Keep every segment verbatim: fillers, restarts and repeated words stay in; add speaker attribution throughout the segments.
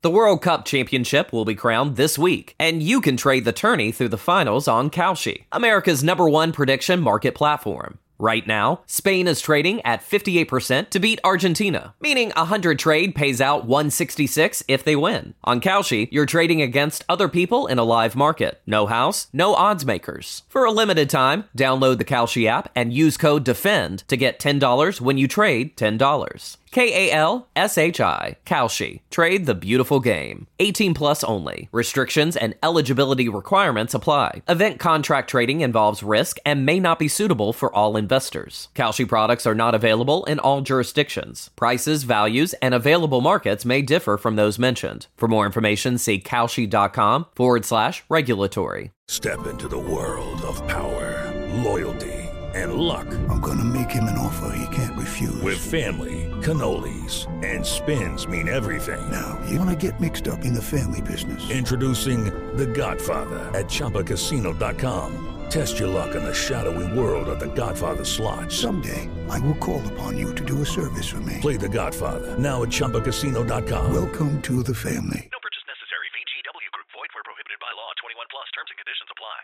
Speaker 1: The World Cup Championship will be crowned this week, and you can trade the tourney through the finals on Kalshi, America's number one prediction market platform. Right now, Spain is trading at fifty-eight percent to beat Argentina, meaning a one hundred trade pays out one sixty-six if they win. On Kalshi, you're trading against other people in a live market. No house, no odds makers. For a limited time, download the Kalshi app and use code DEFEND to get ten dollars when you trade ten dollars. K A L S H I, Kalshi. Trade the beautiful game. eighteen plus only. Restrictions and eligibility requirements apply. Event contract trading involves risk and may not be suitable for all investors. Kalshi products are not available in all jurisdictions. Prices, values, and available markets may differ from those mentioned. For more information, see kalshi.com forward slash regulatory.
Speaker 2: Step into the world of power, loyalty, and luck.
Speaker 3: I'm gonna make him an offer he can't refuse.
Speaker 2: With family, cannolis, and spins mean everything.
Speaker 3: Now, you wanna get mixed up in the family business.
Speaker 2: Introducing The Godfather at Chumba Casino dot com. Test your luck in the shadowy world of The Godfather slot.
Speaker 3: Someday, I will call upon you to do a service for me.
Speaker 2: Play The Godfather, now at Chumba Casino dot com.
Speaker 3: Welcome to the family.
Speaker 4: No purchase necessary. V G W Group. Void where prohibited by law. twenty-one plus. Terms and conditions apply.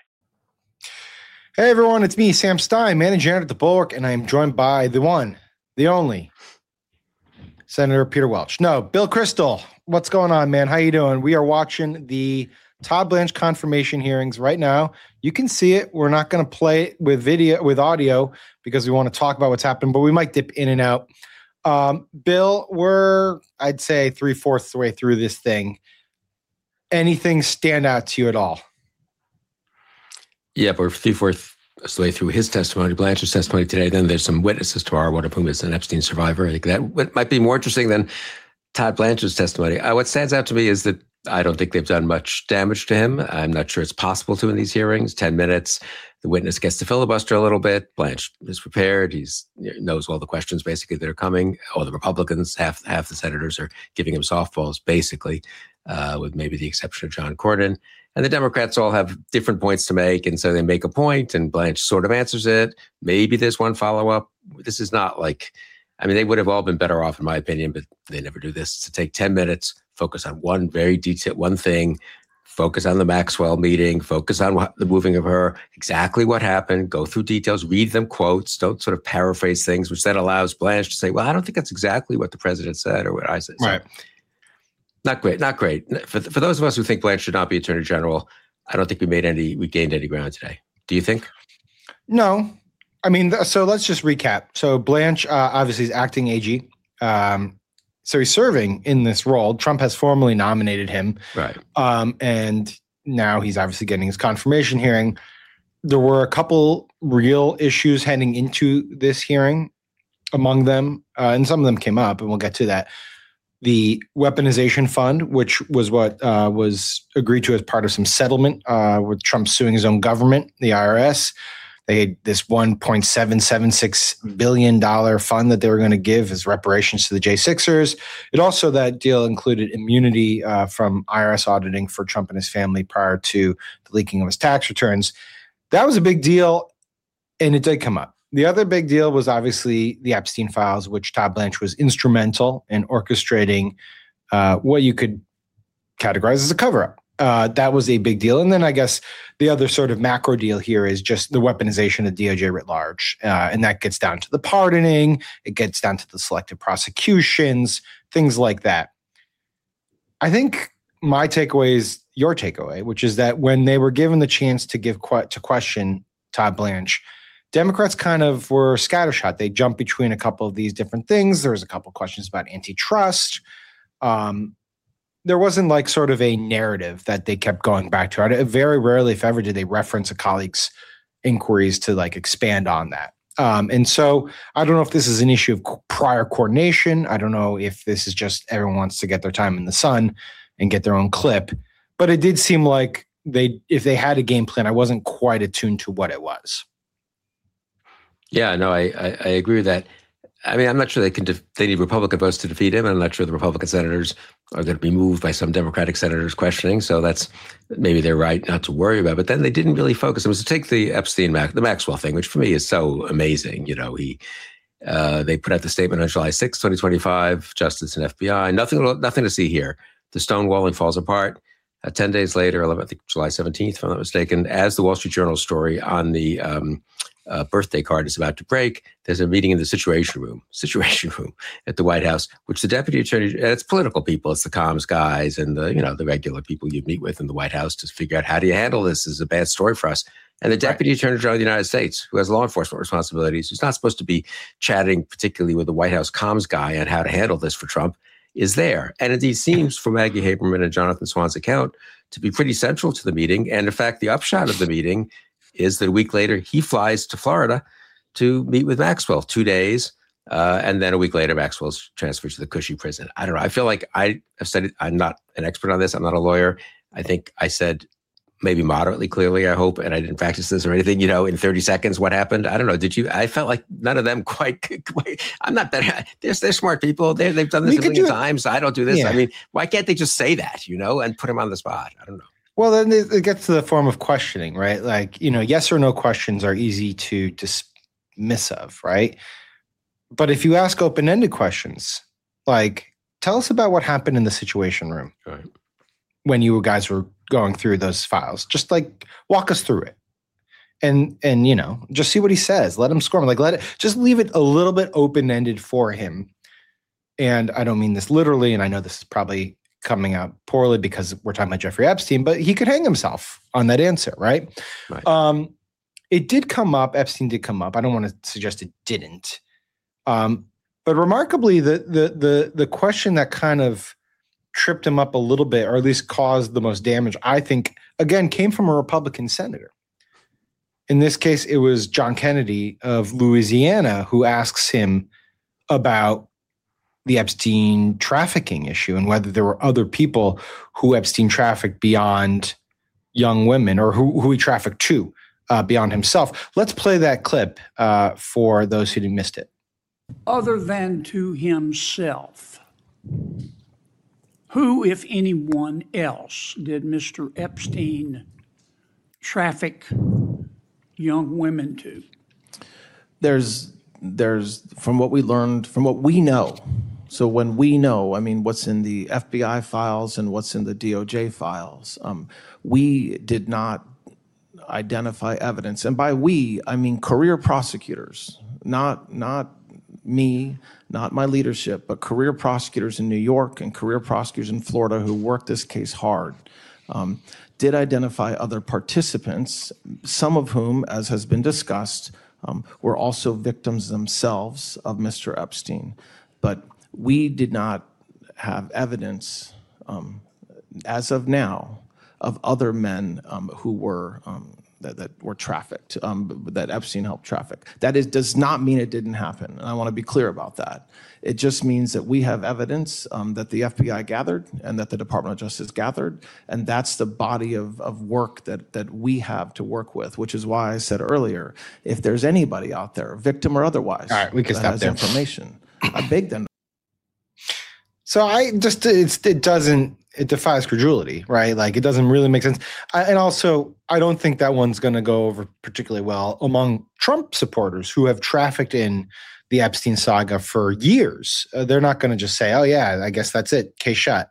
Speaker 5: Hey everyone, it's me, Sam Stein, managing editor at The Bulwark, and I am joined by the one, the only, Senator Peter Welch. No, Bill Kristol. What's going on, man? How you doing? We are watching the Todd Blanche confirmation hearings right now. You can see it. We're not going to play it with video, with audio, because we want to talk about what's happened, but we might dip in and out. Um, Bill, we're, I'd say, three-fourths the way through this thing. Anything stand out to you at all?
Speaker 6: Yeah, but we're three-fourths the way through his testimony, Blanche's testimony today. Then there's some witnesses tomorrow, one of whom is an Epstein survivor. I think that might be more interesting than Todd Blanche's testimony. Uh, what stands out to me is that I don't think they've done much damage to him. I'm not sure it's possible to in these hearings. Ten minutes, the witness gets to filibuster a little bit. Blanche is prepared. He knows all the questions basically that are coming. All the Republicans, half half the senators are giving him softballs basically, uh, with maybe the exception of John Cornyn. And the Democrats all have different points to make, and so they make a point, and Blanche sort of answers it. Maybe there's one follow-up. This is not like, I mean, they would have all been better off, in my opinion, but they never do this, to take ten minutes, focus on one very detailed, one thing, focus on the Maxwell meeting, focus on what, the moving of her, exactly what happened, go through details, read them quotes, don't sort of paraphrase things, which then allows Blanche to say, well, I don't think that's exactly what the president said or what I said. So,
Speaker 5: right.
Speaker 6: Not great, not great. For, for those of us who think Blanche should not be Attorney General, I don't think we made any, we gained any ground today. Do you think?
Speaker 5: No. I mean, so let's just recap. So Blanche uh, obviously is acting A G. Um, so he's serving in this role. Trump has formally nominated him.
Speaker 6: Right.
Speaker 5: Um, and now he's obviously getting his confirmation hearing. There were a couple real issues heading into this hearing. Among them, uh, and some of them came up, and we'll get to that. The weaponization fund, which was what uh, was agreed to as part of some settlement uh, with Trump suing his own government, the I R S. They had this one point seven seven six billion dollars fund that they were going to give as reparations to the J sixers. It also, that deal included immunity uh, from I R S auditing for Trump and his family prior to the leaking of his tax returns. That was a big deal, and it did come up. The other big deal was obviously the Epstein files, which Todd Blanche was instrumental in orchestrating uh, what you could categorize as a cover-up. Uh, that was a big deal. And then I guess the other sort of macro deal here is just the weaponization of D O J writ large. Uh, and that gets down to the pardoning. It gets down to the selective prosecutions, things like that. I think my takeaway is your takeaway, which is that when they were given the chance to give que- to question Todd Blanche, Democrats kind of were scattershot. They jumped between a couple of these different things. There was a couple of questions about antitrust. Um, there wasn't like sort of a narrative that they kept going back to. I, very rarely, if ever, did they reference a colleague's inquiries to like expand on that. Um, and so I don't know if this is an issue of prior coordination. I don't know if this is just everyone wants to get their time in the sun and get their own clip. But it did seem like they, if they had a game plan, I wasn't quite attuned to what it was.
Speaker 6: Yeah, no, I, I, I agree with that. I mean, I'm not sure they can. Def- they need Republican votes to defeat him. I'm not sure the Republican senators are going to be moved by some Democratic senators questioning. So that's maybe they're right not to worry about. But then they didn't really focus. It was to take the Epstein, the Maxwell thing, which for me is so amazing. You know, he uh, they put out the statement on July sixth, twenty twenty-five, Justice and F B I. Nothing, nothing to see here. the stonewalling falls apart. Uh, Ten days later, I think July seventeenth, if I'm not mistaken, as the Wall Street Journal story on the um, uh, birthday card is about to break, there's a meeting in the Situation Room, Situation Room at the White House, which the Deputy Attorney, and it's political people, it's the comms guys and the, you know, the regular people you meet with in the White House to figure out how do you handle this? This is a bad story for us. And the Deputy right. Attorney General of the United States, who has law enforcement responsibilities, who's not supposed to be chatting particularly with the White House comms guy on how to handle this for Trump, is there. And indeed seems from Maggie Haberman and Jonathan Swan's account to be pretty central to the meeting. And in fact, the upshot of the meeting is that a week later, he flies to Florida to meet with Maxwell, two days. Uh, and then a week later, Maxwell's transferred to the Cushy prison. I don't know. I feel like I have said it. I'm not an expert on this. I'm not a lawyer. I think I said maybe moderately clearly, I hope, and I didn't practice this or anything, you know, in thirty seconds, what happened? I don't know. Did you? I felt like none of them quite, quite I'm not that, they're, they're smart people. They're, they've done this we a million times. I don't do this. Yeah. I mean, why can't they just say that, you know, and put him on the spot? I don't know.
Speaker 5: Well, then it gets to the form of questioning, right? Like, you know, yes or no questions are easy to dismiss of, right? But if you ask open-ended questions, like, tell us about what happened in the Situation Room right. when you guys were going through those files. Just like walk us through it. And, and you know, just see what he says. Let him squirm. Like, let it, just leave it a little bit open-ended for him. And I don't mean this literally, and I know this is probably coming out poorly because we're talking about Jeffrey Epstein, but he could hang himself on that answer, right?
Speaker 6: right.
Speaker 5: Um, it did come up. Epstein did come up. I don't want to suggest it didn't. Um, but remarkably, the the the the question that kind of tripped him up a little bit, or at least caused the most damage, I think, again, came from a Republican senator. In this case, it was John Kennedy of Louisiana who asks him about the Epstein trafficking issue and whether there were other people who Epstein trafficked beyond young women, or who, who he trafficked to uh, beyond himself. Let's play that clip uh, for those who missed it.
Speaker 7: Other than to himself, who, if anyone else, did Mister Epstein traffic young women to?
Speaker 8: There's, there's, from what we learned, from what we know, so when we know, I mean, what's in the F B I files and what's in the D O J files, um, we did not identify evidence. And by we, I mean career prosecutors, not, not me, not my leadership, but career prosecutors in New York and career prosecutors in Florida who worked this case hard, um, did identify other participants, some of whom, as has been discussed, um, were also victims themselves of Mister Epstein. But we did not have evidence, um, as of now, of other men um, who were um, that, that were trafficked, um, that Epstein helped traffic. That is, does not mean it didn't happen, and I want to be clear about that. It just means that we have evidence um, that the F B I gathered and that the Department of Justice gathered, and that's the body of, of work that, that we have to work with, which is why I said earlier, if there's anybody out there, victim or otherwise,
Speaker 5: all right, we can
Speaker 8: that
Speaker 5: stop
Speaker 8: has
Speaker 5: there.
Speaker 8: information, I beg them.
Speaker 5: So I just, it's, it doesn't, it defies credulity, right? Like, it doesn't really make sense. I, and also, I don't think that one's going to go over particularly well among Trump supporters who have trafficked in the Epstein saga for years. Uh, they're not going to just say, oh, yeah, I guess that's it. Case shut.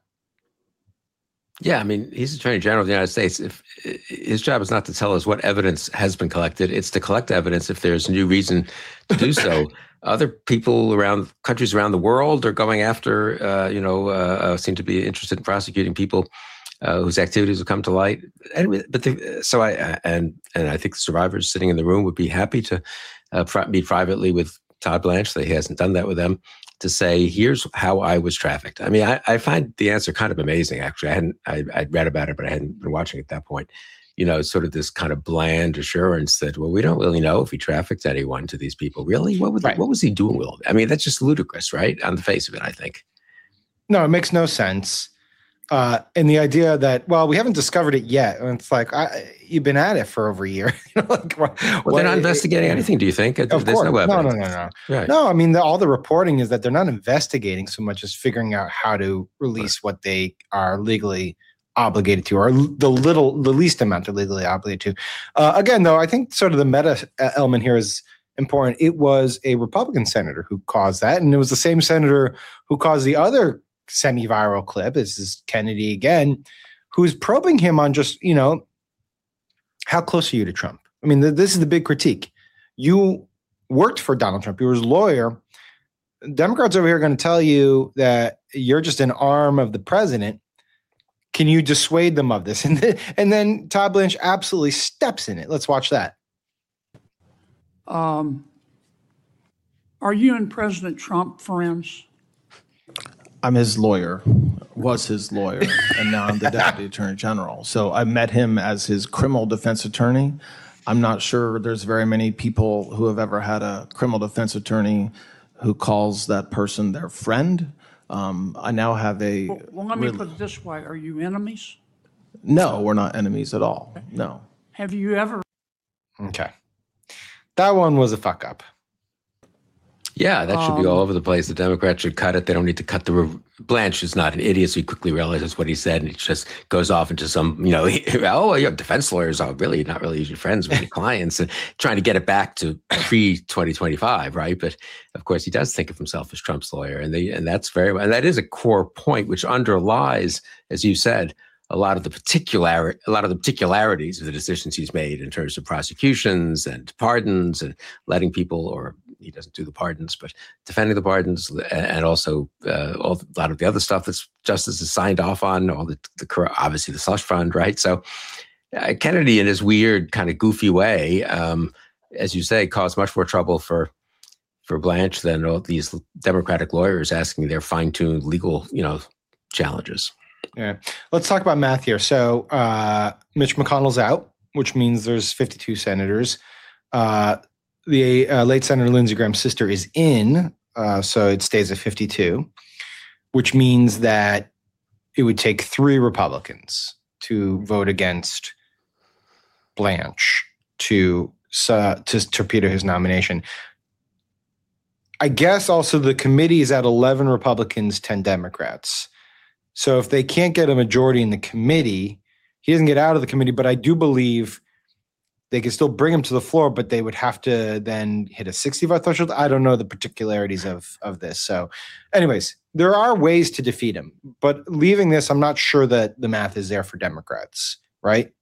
Speaker 6: Yeah, I mean, he's Attorney General of the United States. If his job is not to tell us what evidence has been collected, it's to collect evidence if there's new reason to do so. Other people around countries around the world are going after, uh, you know, uh, seem to be interested in prosecuting people uh, whose activities have come to light. Anyway, but the, so I and and I think the survivors sitting in the room would be happy to uh, meet privately with Todd Blanche. That he hasn't done that with them, to say, here's how I was trafficked. I mean, I, I find the answer kind of amazing. Actually, I hadn't I, I'd read about it, but I hadn't been watching at that point. You know, sort of this kind of bland assurance that, well, we don't really know if he trafficked anyone to these people. Really? What was, right. what was he doing with it? I mean, that's just ludicrous, right? On the face of it, I think.
Speaker 5: No, it makes no sense. Uh, and the idea that, well, we haven't discovered it yet. And it's like, I, you've been at it for over a year. You know, like,
Speaker 6: well, well, they're not investigating it, anything, do you think?
Speaker 5: Of
Speaker 6: There's
Speaker 5: course.
Speaker 6: No evidence.
Speaker 5: No, no, no, no.
Speaker 6: Right.
Speaker 5: No, I mean, the, all the reporting is that they're not investigating so much as figuring out how to release right. what they are legally obligated to, or the little, the least amount they're legally obligated to. Uh, again, though, I think sort of the meta element here is important. It was a Republican senator who caused that, and it was the same senator who caused the other semi-viral clip. This is Kennedy again, who's probing him on just, you know, how close are you to Trump? I mean, th- this is the big critique. You worked for Donald Trump. You were his lawyer. Democrats over here are going to tell you that you're just an arm of the president. Can you dissuade them of this? And then, and then Todd Blanche absolutely steps in it. Let's watch that.
Speaker 7: Um, are you and President Trump friends?
Speaker 8: I'm his lawyer, was his lawyer, and now I'm the Deputy Attorney General. So I met him as his criminal defense attorney. I'm not sure there's very many people who have ever had a criminal defense attorney who calls that person their friend. Um, I now have a...
Speaker 7: Well, well let me really, put it this way. Are you enemies?
Speaker 8: No, we're not enemies at all. No.
Speaker 7: Have you ever...
Speaker 5: Okay. That one was a fuck up.
Speaker 6: Yeah, that should be
Speaker 7: Um,
Speaker 6: all over the place. The Democrats should cut it. They don't need to cut the... Re- Blanche is not an idiot, so he quickly realizes what he said, and it just goes off into some, you know, oh, your defense lawyers are really not really usually friends with your clients, and trying to get it back to pre twenty twenty-five, right? But of course, he does think of himself as Trump's lawyer, and they, and that's very, and that is a core point which underlies, as you said, a lot of the particular, a lot of the particularities of the decisions he's made in terms of prosecutions and pardons and letting people, or he doesn't do the pardons, but defending the pardons, and also uh, all, a lot of the other stuff that's justice has signed off on, all the, the obviously the slush fund, right? So uh, Kennedy, in his weird kind of goofy way, um, as you say, caused much more trouble for for Blanche than all these Democratic lawyers asking their fine-tuned legal, you know, challenges.
Speaker 5: Yeah. Let's talk about math here. So uh, Mitch McConnell's out, which means there's fifty-two senators. Uh, the uh, late Senator Lindsey Graham's sister is in, uh, so it stays at fifty-two, which means that it would take three Republicans to vote against Blanche to, uh, to torpedo his nomination. I guess also the committee is at eleven Republicans, ten Democrats. So if they can't get a majority in the committee, he doesn't get out of the committee, but I do believe they can still bring him to the floor, but they would have to then hit a sixty vote threshold. I don't know the particularities of, of this. So anyways, there are ways to defeat him, but leaving this, I'm not sure that the math is there for Democrats, right?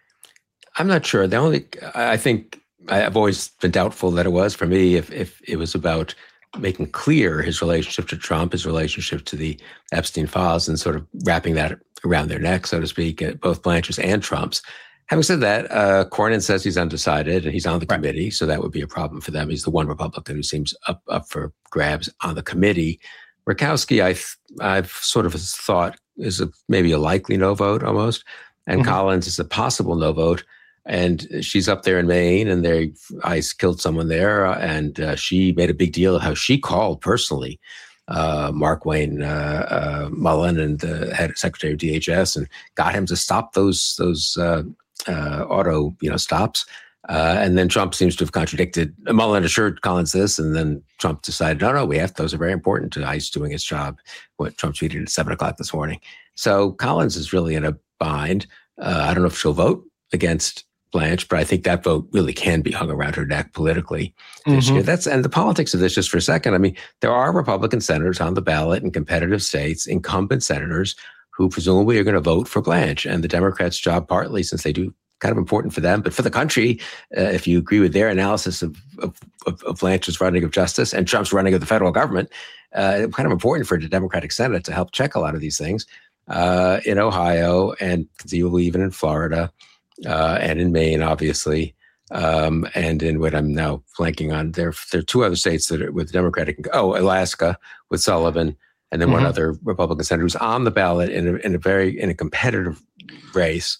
Speaker 6: I'm not sure. The only, I think I've always been doubtful that it was for me if if it was about making clear his relationship to Trump, his relationship to the Epstein files, and sort of wrapping that around their neck, so to speak, both Blanche's and Trump's. Having said that, uh, Cornyn says he's undecided and he's on the right. committee, so that would be a problem for them. He's the one Republican who seems up up for grabs on the committee. Murkowski, I've, I've sort of thought is a, maybe a likely no vote almost, and mm-hmm. Collins is a possible no vote. And she's up there in Maine, and they ICE killed someone there, and uh, she made a big deal of how she called personally uh, Mark Wayne uh, uh, Mullen and the head secretary of D H S, and got him to stop those those uh, uh, auto you know stops. Uh, and then Trump seems to have contradicted. Mullen assured Collins this, and then Trump decided, no, no, we have those are very important to ICE doing its job. What Trump tweeted at seven o'clock this morning. So Collins is really in a bind. Uh, I don't know if she'll vote against Blanche, but I think that vote really can be hung around her neck politically this mm-hmm. year. That's and the politics of this just for a second. I mean, there are Republican senators on the ballot in competitive states, incumbent senators who presumably are going to vote for Blanche. And the Democrats' job, partly since they do kind of important for them, but for the country, uh, if you agree with their analysis of, of, of Blanche's running of justice and Trump's running of the federal government, uh, it's kind of important for the Democratic Senate to help check a lot of these things uh, in Ohio and conceivably even in Florida. Uh, and in Maine, obviously, um, and in what I'm now flanking on, there, there are two other states that are with Democratic. Oh, Alaska with Sullivan, and then mm-hmm. one other Republican senator who's on the ballot in a, in a very in a competitive race,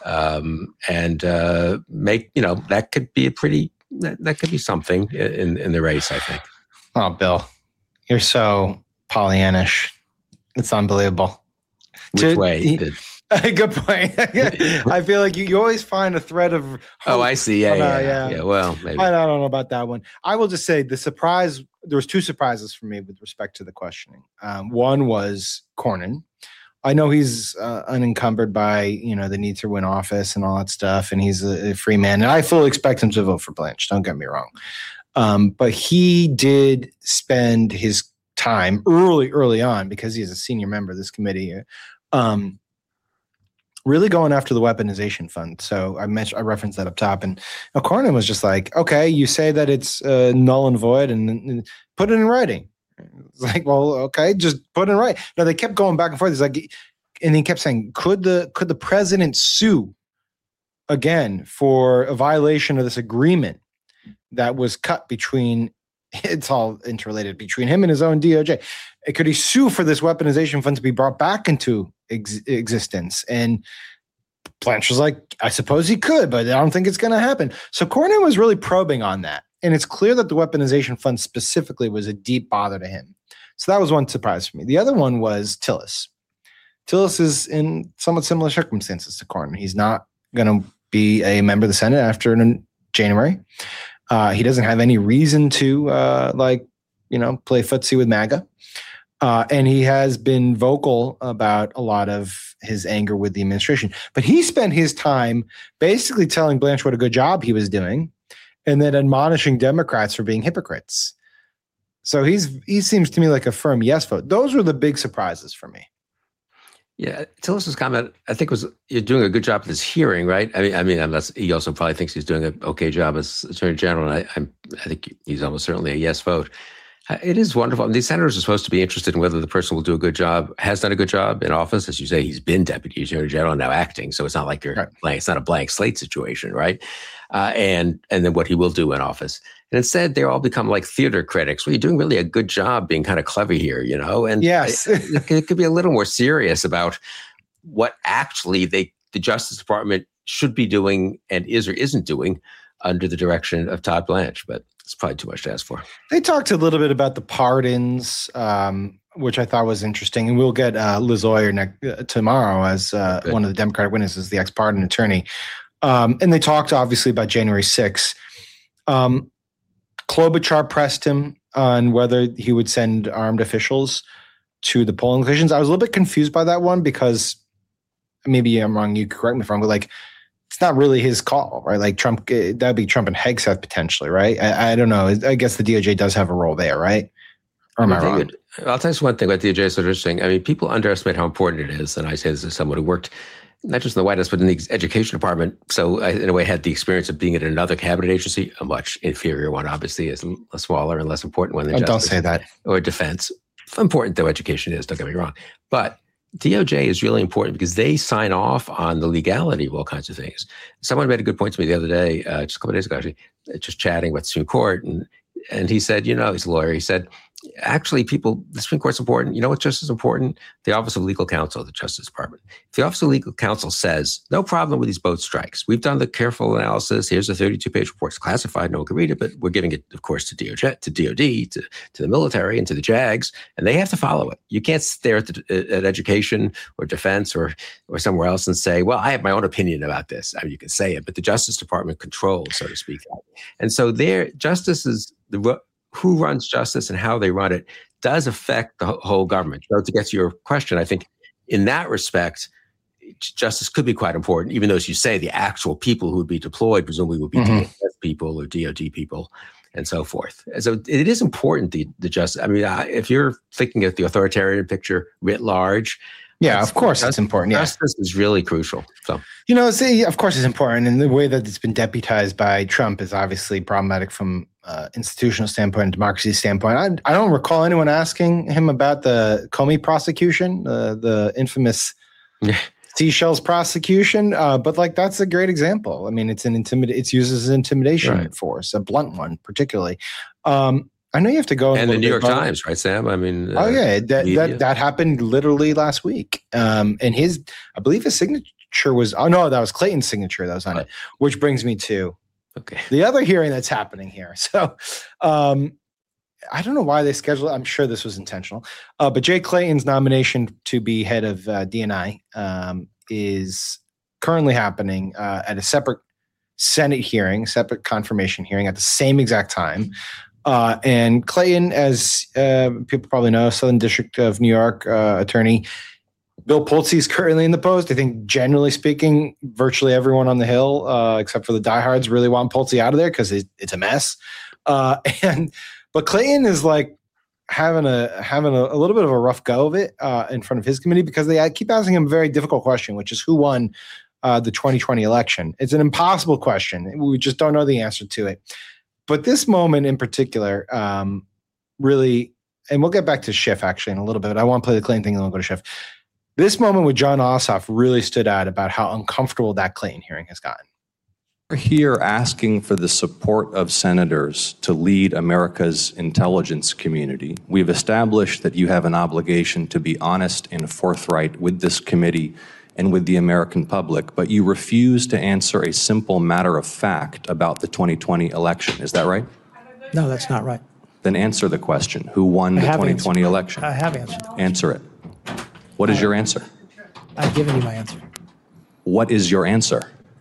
Speaker 6: um, and uh, make you know that could be a pretty that, that could be something in in the race, I think.
Speaker 5: Oh, Bill, you're so Pollyannish. It's unbelievable.
Speaker 6: Which to, way?
Speaker 5: He, Did, Good point. I feel like you, you always find a thread of hope.
Speaker 6: Oh, I see. Yeah, yeah, yeah, yeah. Well, maybe.
Speaker 5: I don't know about that one. I will just say the surprise, there was two surprises for me with respect to the questioning. Um, one was Cornyn. I know he's uh, unencumbered by, you know, the need to win office and all that stuff, and he's a, a free man. And I fully expect him to vote for Blanche. Don't get me wrong. Um, but he did spend his time, early, early on, because he's a senior member of this committee, um, really going after the weaponization fund. So I mentioned, I referenced that up top, and you know, Cornyn was just like, okay, you say that it's uh, null and void, and, and put it in writing. It's like, well, okay, just put it in writing. No, they kept going back and forth. He's like, and he kept saying, could the could the president sue again for a violation of this agreement that was cut between, it's all interrelated, between him and his own D O J? Could he sue for this weaponization fund to be brought back into ex- existence? And Blanche was like, I suppose he could, but I don't think it's going to happen. So Cornyn was really probing on that. And it's clear that the weaponization fund specifically was a deep bother to him. So that was one surprise for me. The other one was Tillis. Tillis is in somewhat similar circumstances to Cornyn. He's not going to be a member of the Senate after January. Uh, he doesn't have any reason to, uh, like, you know, play footsie with MAGA. Uh, and he has been vocal about a lot of his anger with the administration. But he spent his time basically telling Blanche what a good job he was doing, and then admonishing Democrats for being hypocrites. So he's he seems to me like a firm yes vote. Those were the big surprises for me.
Speaker 6: Yeah, Tillis's comment, I think, was you're doing a good job at this hearing, right? I mean, I mean, unless he also probably thinks he's doing an okay job as Attorney General. And I, I'm, I think he's almost certainly a yes vote. It is wonderful. I mean, these senators are supposed to be interested in whether the person will do a good job, has done a good job in office. As you say, he's been Deputy Attorney General and now acting. So it's not like you're
Speaker 5: right.
Speaker 6: blank. It's not a blank slate situation, right? Uh, and and then what he will do in office. And instead, they all become like theater critics. Well, you're doing really a good job being kind of clever here, you know? And
Speaker 5: yes,
Speaker 6: it, it could be a little more serious about what actually they, the Justice Department should be doing and is or isn't doing under the direction of Todd Blanche. But it's probably too much to ask for.
Speaker 5: They talked a little bit about the pardons, um, which I thought was interesting. And we'll get uh, Liz Oyer next, uh, tomorrow as uh, one of the Democratic witnesses, the ex-pardon attorney. Um, and they talked, obviously, about January sixth. Um, Klobuchar pressed him on whether he would send armed officials to the polling locations. I was a little bit confused by that one because maybe I'm wrong. You correct me if I'm wrong, but like, it's not really his call, right? Like Trump, that would be Trump and Hegseth potentially, right? I, I don't know. I guess the D O J does have a role there, right? Or am I, I wrong?
Speaker 6: David, I'll tell you one thing about D O J is so interesting. I mean, people underestimate how important it is. And I say this as someone who worked not just in the White House, but in the education department. So I, in a way, had the experience of being at another cabinet agency, a much inferior one, obviously, is a smaller and less important one than
Speaker 5: oh,
Speaker 6: justice.
Speaker 5: Don't say that.
Speaker 6: Or defense. Important though education is, don't get me wrong. But D O J is really important because they sign off on the legality of all kinds of things. Someone made a good point to me the other day, uh, just a couple of days ago, actually, just chatting with the Supreme Court. And, and he said, you know, he's a lawyer. He said, actually, people, the Supreme Court's important. You know what's just as important? The Office of Legal Counsel of the Justice Department. If the Office of Legal Counsel says, no problem with these boat strikes. We've done the careful analysis. Here's a thirty-two page report. It's classified. No one can read it, but we're giving it, of course, to D O J, to D O D, to, to the military, and to the JAGs, and they have to follow it. You can't stare at, the, at education or defense or or somewhere else and say, well, I have my own opinion about this. I mean, you can say it, but the Justice Department controls, so to speak. And so there, justice is the who runs justice and how they run it does affect the whole government. So to get to your question, I think in that respect, justice could be quite important, even though, as you say, the actual people who would be deployed presumably would be mm-hmm. D O S people or D O D people and so forth. And so it is important, the, the justice. I mean, if you're thinking of the authoritarian picture writ large,
Speaker 5: yeah, of course it's important. Yeah.
Speaker 6: Justice is really crucial. So,
Speaker 5: you know, see, of course it's important. And the way that it's been deputized by Trump is obviously problematic from uh, institutional standpoint and democracy standpoint. I, I don't recall anyone asking him about the Comey prosecution, uh, the infamous Seashells prosecution. Uh, but like, that's a great example. I mean, it's an intimid- it's used as an intimidation right. force, a blunt one, particularly. Um, I know you have to go.
Speaker 6: And the New York Times, right, Sam? I mean,
Speaker 5: oh uh, yeah, that, that that happened literally last week. Um, and his, I believe his signature was. Oh no, that was Clayton's signature that was on right. it. Which brings me to
Speaker 6: okay
Speaker 5: the other hearing that's happening here. So, um, I don't know why they scheduled it. I'm sure this was intentional. Uh, but Jay Clayton's nomination to be head of uh, D N I um, is currently happening uh, at a separate Senate hearing, separate confirmation hearing at the same exact time. Uh, and Clayton, as uh, people probably know, Southern District of New York uh, attorney, Bill Pulte is currently in the post. I think, generally speaking, virtually everyone on the Hill, uh, except for the diehards, really want Pulte out of there because it, it's a mess. Uh, and but Clayton is like having a having a, a little bit of a rough go of it uh, in front of his committee because they keep asking him a very difficult question, which is who won uh, the twenty twenty election. It's an impossible question. We just don't know the answer to it. But this moment in particular um, really, and we'll get back to Schiff actually in a little bit. I want to play the Clinton thing and then we'll go to Schiff. This moment with John Ossoff really stood out about how uncomfortable that Clinton hearing has gotten.
Speaker 9: We're here asking for the support of senators to lead America's intelligence community. We've established that you have an obligation to be honest and forthright with this committee and with the American public, but you refuse to answer a simple matter of fact about the twenty twenty election. Is that right?
Speaker 10: No, that's not right.
Speaker 9: Then answer the question. Who won the twenty twenty
Speaker 10: answered.
Speaker 9: election?
Speaker 10: I have answered.
Speaker 9: Answer it. What is your answer?
Speaker 10: I've given you my answer.
Speaker 9: What is your answer?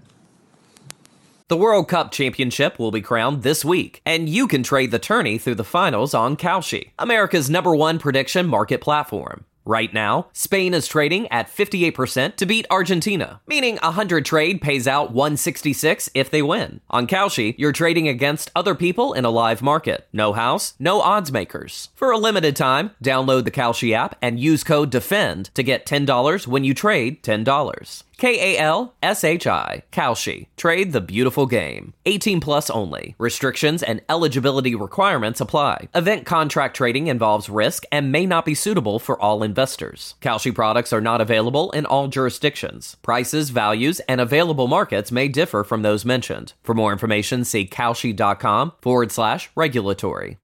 Speaker 1: The World Cup Championship will be crowned this week, and you can trade the tourney through the finals on Kalshi, America's number one prediction market platform. Right now, Spain is trading at fifty-eight percent to beat Argentina, meaning a one hundred trade pays out one sixty-six if they win. On Kalshi, you're trading against other people in a live market. No house, no odds makers. For a limited time, download the Kalshi app and use code DEFEND to get ten dollars when you trade ten dollars. K A L S H I, Kalshi. Trade the beautiful game. eighteen plus only. Restrictions and eligibility requirements apply. Event contract trading involves risk and may not be suitable for all investors. Kalshi products are not available in all jurisdictions. Prices, values, and available markets may differ from those mentioned. For more information, see kalshi.com forward slash regulatory.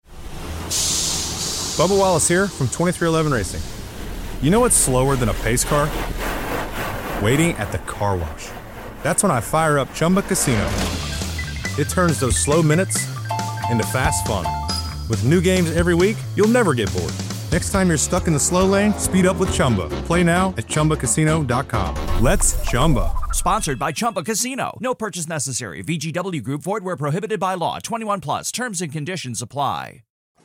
Speaker 11: Bubba Wallace here from twenty-three eleven Racing. You know what's slower than a pace car? Waiting at the car wash. That's when I fire up Chumba Casino. It turns those slow minutes into fast fun. With new games every week, you'll never get bored. Next time you're stuck in the slow lane, speed up with Chumba. Play now at chumba casino dot com. Let's Chumba.
Speaker 12: Sponsored by Chumba Casino. No purchase necessary. V G W Group. Void where prohibited by law. twenty-one plus. Terms and conditions apply.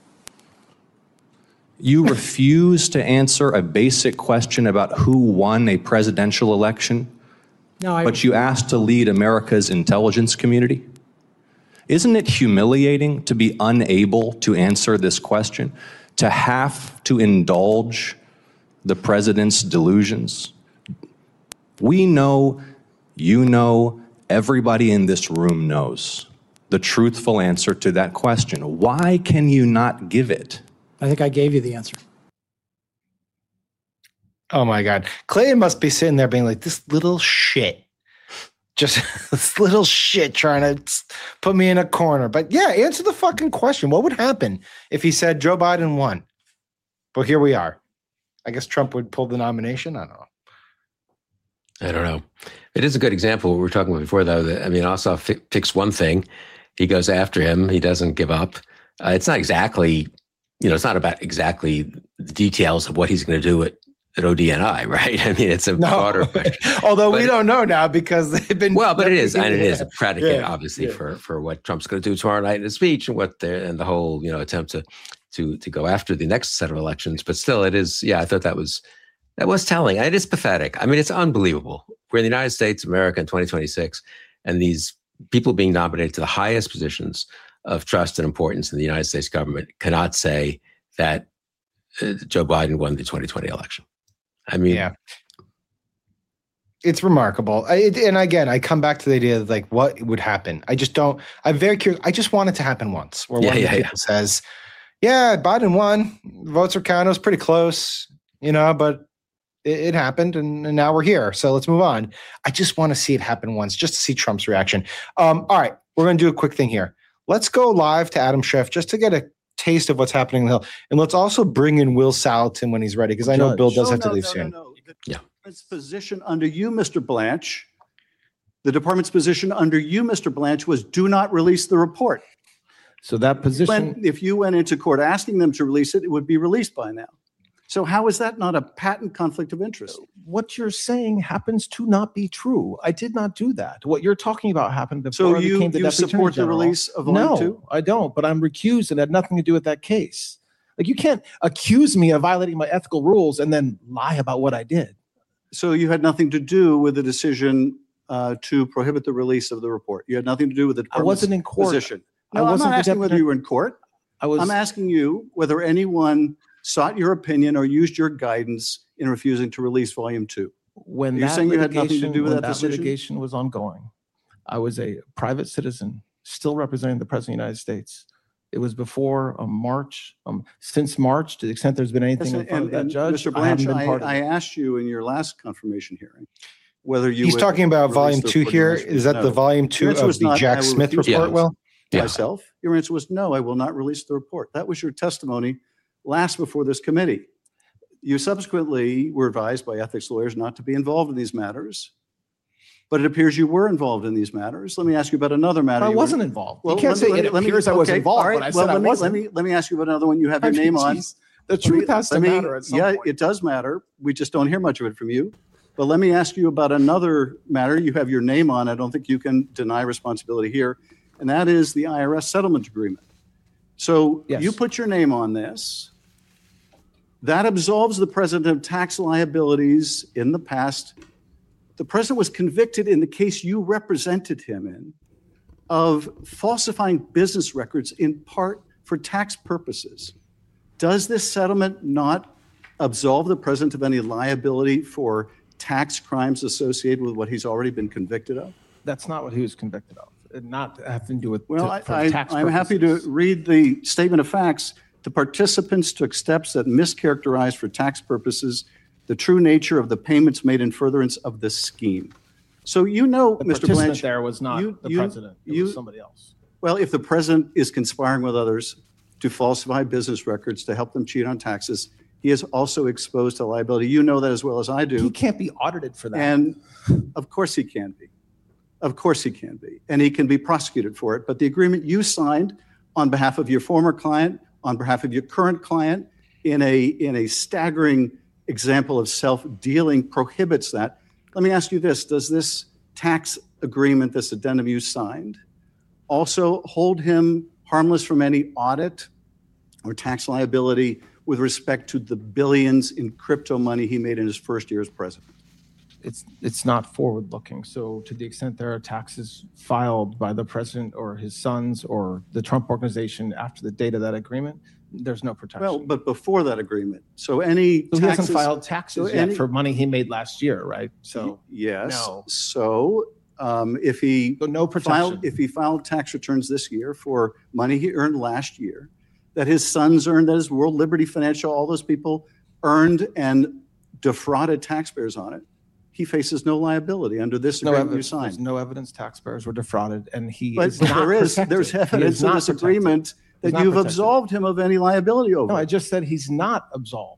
Speaker 9: You refuse to answer a basic question about who won a presidential election,
Speaker 10: No, I,
Speaker 9: but you asked to lead America's intelligence community? Isn't it humiliating to be unable to answer this question, to have to indulge the president's delusions? We know, you know, everybody in this room knows the truthful answer to that question. Why can you not give it?
Speaker 10: I think I gave you the answer.
Speaker 5: Oh my God. Clayton must be sitting there being like, this little shit. Just this little shit trying to put me in a corner. But yeah, answer the fucking question. What would happen if he said Joe Biden won? But here we are. I guess Trump would pull the nomination. I don't know.
Speaker 6: I don't know. It is a good example. We were talking about before, though. That, I mean, Ossoff f- picks one thing. He goes after him. He doesn't give up. Uh, it's not exactly... You know, it's not about exactly the details of what he's going to do at, at O D N I, right? I mean, it's a no. broader question.
Speaker 5: Although
Speaker 6: but,
Speaker 5: we don't know now because they've been
Speaker 6: well, but it is, and it is a predicate,
Speaker 5: yeah,
Speaker 6: obviously,
Speaker 5: yeah.
Speaker 6: for for what Trump's going to do tomorrow night in his speech and what the and the whole you know attempt to to to go after the next set of elections. But still, it is. Yeah, I thought that was that was telling. It is pathetic. I mean, it's unbelievable. We're in the United States, America, in twenty twenty-six, and these people being nominated to the highest positions of trust and importance in the United States government cannot say that uh, Joe Biden won the twenty twenty election. I mean,
Speaker 5: yeah, it's remarkable. I, it, and again, I come back to the idea of like, what would happen? I just don't, I'm very curious. I just want it to happen once where
Speaker 6: yeah,
Speaker 5: one
Speaker 6: yeah,
Speaker 5: of the
Speaker 6: yeah.
Speaker 5: people says, yeah, Biden won, votes are counted, it was pretty close, you know, but it, it happened and, and now we're here. So let's move on. I just want to see it happen once just to see Trump's reaction. Um, all right, we're going to do a quick thing here. Let's go live to Adam Schiff just to get a taste of what's happening in the Hill. And let's also bring in Will Salatin when he's ready, because I know
Speaker 8: Judge.
Speaker 5: Bill does
Speaker 13: No,
Speaker 5: have to
Speaker 13: no,
Speaker 5: leave
Speaker 13: no,
Speaker 5: soon.
Speaker 13: no, no. The
Speaker 6: Yeah.
Speaker 13: department's position under you, Mister Blanche, the department's position under you, Mister Blanche, was do not release the report.
Speaker 8: So that position,
Speaker 13: When, if you went into court asking them to release it, it would be released by now. So how is that not a patent conflict of interest?
Speaker 8: what you're saying happens to not be true. I did not do that. What you're talking about happened before
Speaker 13: So
Speaker 8: I
Speaker 13: you,
Speaker 8: became the
Speaker 13: you
Speaker 8: Deputy
Speaker 13: support
Speaker 8: Attorney
Speaker 13: the
Speaker 8: General.
Speaker 13: release of volume
Speaker 8: No,
Speaker 13: two?
Speaker 8: I don't, but I'm recused and it had nothing to do with that case. Like, you can't accuse me of violating my ethical rules and then lie about what I did.
Speaker 13: So you had nothing to do with the decision uh, to prohibit the release of the report. You had nothing to do with the
Speaker 8: I wasn't in
Speaker 13: department's
Speaker 8: court.
Speaker 13: position.
Speaker 8: I
Speaker 13: No, I'm
Speaker 8: wasn't
Speaker 13: not
Speaker 8: the
Speaker 13: asking
Speaker 8: deputy-
Speaker 13: whether you were in court.
Speaker 8: I was.
Speaker 13: I'm asking you whether anyone sought your opinion or used your guidance in refusing to release volume two.
Speaker 8: When
Speaker 13: You're
Speaker 8: that
Speaker 13: saying you had nothing to
Speaker 8: litigation-
Speaker 13: do with
Speaker 8: when
Speaker 13: that decision?
Speaker 8: litigation was ongoing, I was a private citizen, still representing the President of the United States. It was before um, March. Um, since March, to the extent there's been anything
Speaker 13: Listen,
Speaker 8: in front
Speaker 13: and-
Speaker 8: of that
Speaker 13: and
Speaker 8: judge,
Speaker 13: Mister
Speaker 8: I haven't
Speaker 13: Blanch,
Speaker 8: been
Speaker 13: I,
Speaker 8: part of
Speaker 13: I
Speaker 8: it.
Speaker 13: asked you in your last confirmation hearing whether you
Speaker 5: He's
Speaker 13: would
Speaker 5: talking about
Speaker 13: release
Speaker 5: volume
Speaker 13: the
Speaker 5: two
Speaker 13: report.
Speaker 5: here.
Speaker 13: Your answer
Speaker 5: Is
Speaker 13: was
Speaker 5: that
Speaker 13: no.
Speaker 5: the volume two
Speaker 13: Your answer
Speaker 5: of
Speaker 13: was
Speaker 5: the
Speaker 13: not,
Speaker 5: Jack
Speaker 13: I will
Speaker 5: Smith
Speaker 13: refuse
Speaker 5: report,
Speaker 13: to
Speaker 5: Will?
Speaker 6: Yeah.
Speaker 13: Myself, your answer was no, I will not release the report. That was your testimony last before this committee. You subsequently were advised by ethics lawyers not to be involved in these matters, but it appears you were involved in these matters. Let me ask you about another matter.
Speaker 8: I
Speaker 13: you
Speaker 8: wasn't
Speaker 13: were-
Speaker 8: involved.
Speaker 13: Well,
Speaker 8: you can't
Speaker 13: let
Speaker 8: say
Speaker 13: me-
Speaker 8: it
Speaker 13: let me-
Speaker 8: appears I was
Speaker 13: okay,
Speaker 8: involved,
Speaker 13: all right,
Speaker 8: but I
Speaker 13: well,
Speaker 8: said I
Speaker 13: let me,
Speaker 8: wasn't.
Speaker 13: Let me, let me ask you about another one you have
Speaker 8: I
Speaker 13: your
Speaker 8: mean,
Speaker 13: name on.
Speaker 8: geez, the
Speaker 13: Let
Speaker 8: truth
Speaker 13: me-
Speaker 8: has to
Speaker 13: let me-
Speaker 8: matter at some
Speaker 13: Yeah,
Speaker 8: point.
Speaker 13: it does matter. We just don't hear much of it from you. But let me ask you about another matter you have your name on. I don't think you can deny responsibility here. And that is the I R S settlement agreement. So
Speaker 8: Yes.
Speaker 13: you put your name on this. That absolves the president of tax liabilities in the past. The president was convicted in the case you represented him in of falsifying business records in part for tax purposes. Does this settlement not absolve the president of any liability for tax crimes associated with what he's already been convicted of?
Speaker 8: That's not what he was convicted of. It not having to do with
Speaker 13: Well,
Speaker 8: to-
Speaker 13: I,
Speaker 8: for
Speaker 13: I,
Speaker 8: tax
Speaker 13: I'm happy to
Speaker 8: purposes.
Speaker 13: read the statement of facts. The participants took steps that mischaracterized for tax purposes the true nature of the payments made in furtherance of the scheme. So you know,
Speaker 8: The
Speaker 13: Mister
Speaker 8: participant
Speaker 13: Blanch,
Speaker 8: there was not
Speaker 13: you-
Speaker 8: the
Speaker 13: you-
Speaker 8: president. It
Speaker 13: you-
Speaker 8: was somebody else.
Speaker 13: Well, if the president is conspiring with others to falsify business records to help them cheat on taxes, he is also exposed to liability. You know that as well as I do.
Speaker 8: He can't be audited for that.
Speaker 13: And of course he can be. Of course he can be. And he can be prosecuted for it. But the agreement you signed on behalf of your former client, on behalf of your current client, in a, in a staggering example of self-dealing prohibits that. Let me ask you this. Does this tax agreement, this addendum you signed, also hold him harmless from any audit or tax liability with respect to the billions in crypto money he made in his first year as president?
Speaker 8: It's it's not forward looking. So to the extent there are taxes filed by the president or his sons or the Trump organization after the date of that agreement, there's no protection.
Speaker 13: Well, but before that agreement, so any
Speaker 8: So he hasn't
Speaker 13: taxes-
Speaker 8: filed taxes
Speaker 13: so
Speaker 8: yet
Speaker 13: any-
Speaker 8: for money he made last year, right? So
Speaker 13: Yes.
Speaker 8: no.
Speaker 13: So um, if he
Speaker 8: So no protection.
Speaker 13: filed, if he filed tax returns this year for money he earned last year, that his sons earned, that his World Liberty Financial, all those people earned and defrauded taxpayers on it, he faces no liability under this
Speaker 8: no
Speaker 13: agreement you
Speaker 8: evidence. There's
Speaker 13: signed.
Speaker 8: no evidence taxpayers were defrauded, and he
Speaker 13: But
Speaker 8: is
Speaker 13: but
Speaker 8: not
Speaker 13: there is,
Speaker 8: protected.
Speaker 13: there's
Speaker 8: He is
Speaker 13: evidence in
Speaker 8: not
Speaker 13: this
Speaker 8: protected.
Speaker 13: agreement
Speaker 8: He's
Speaker 13: that
Speaker 8: not
Speaker 13: you've
Speaker 8: protected.
Speaker 13: absolved him of any liability over.
Speaker 8: No, I
Speaker 13: it.
Speaker 8: just said he's not absolved.